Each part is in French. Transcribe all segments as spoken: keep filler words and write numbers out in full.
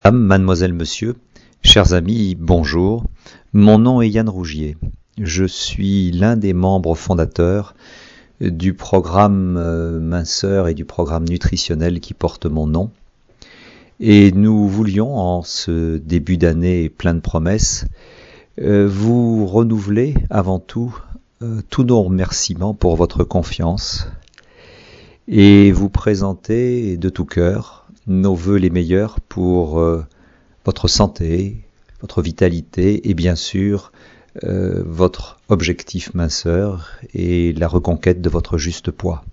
Madame, mademoiselle, monsieur, chers amis, bonjour. Mon nom est Yann Rougier. Je suis l'un des membres fondateurs du programme euh, minceur et du programme nutritionnel qui porte mon nom. Et nous voulions, en ce début d'année plein de promesses, euh, vous renouveler avant tout euh, tous nos remerciements pour votre confiance et vous présenter de tout cœur nos vœux les meilleurs pour euh, votre santé, votre vitalité et bien sûr euh, votre objectif minceur et la reconquête de votre juste poids.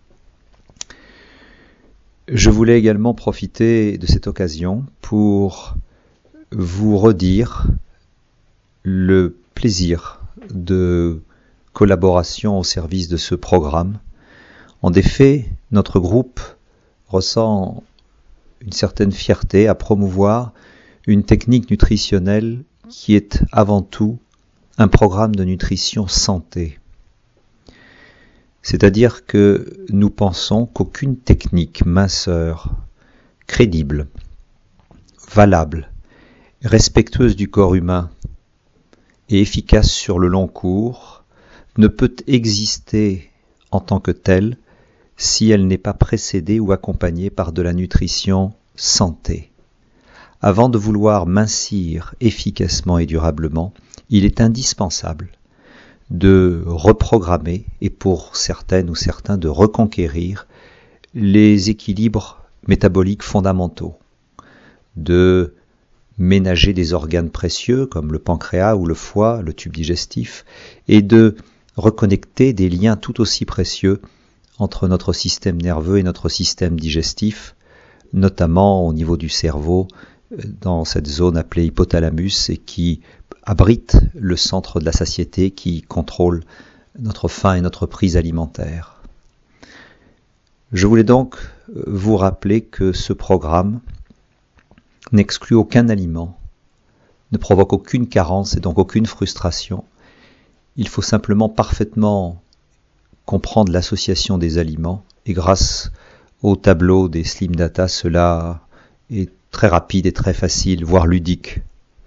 Je voulais également profiter de cette occasion pour vous redire le plaisir de collaboration au service de ce programme. En effet, notre groupe ressent une certaine fierté à promouvoir une technique nutritionnelle qui est avant tout un programme de nutrition santé. C'est-à-dire que nous pensons qu'aucune technique minceur crédible, valable, respectueuse du corps humain et efficace sur le long cours ne peut exister en tant que telle si elle n'est pas précédée ou accompagnée par de la nutrition santé. Avant de vouloir mincir efficacement et durablement, il est indispensable de reprogrammer et pour certaines ou certains de reconquérir les équilibres métaboliques fondamentaux, de ménager des organes précieux comme le pancréas ou le foie, le tube digestif, et de reconnecter des liens tout aussi précieux entre notre système nerveux et notre système digestif, notamment au niveau du cerveau, dans cette zone appelée hypothalamus et qui abrite le centre de la satiété qui contrôle notre faim et notre prise alimentaire. Je voulais donc vous rappeler que ce programme n'exclut aucun aliment, ne provoque aucune carence et donc aucune frustration. Il faut simplement parfaitement comprendre l'association des aliments et grâce au tableau des Slim Data, cela est très rapide et très facile, voire ludique.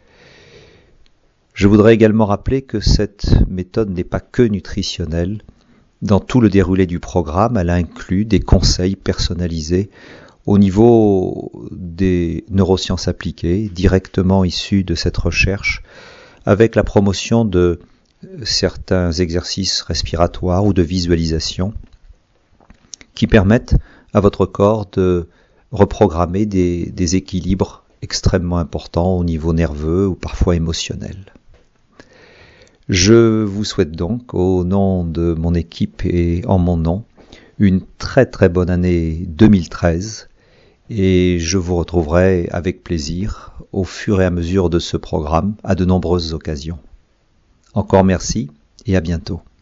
Je voudrais également rappeler que cette méthode n'est pas que nutritionnelle. Dans tout le déroulé du programme, elle inclut des conseils personnalisés au niveau des neurosciences appliquées, directement issus de cette recherche, avec la promotion de certains exercices respiratoires ou de visualisation qui permettent à votre corps de reprogrammer des, des équilibres extrêmement importants au niveau nerveux ou parfois émotionnel. Je vous souhaite donc, au nom de mon équipe et en mon nom, une très très bonne année deux mille treize et je vous retrouverai avec plaisir au fur et à mesure de ce programme à de nombreuses occasions. Encore merci et à bientôt.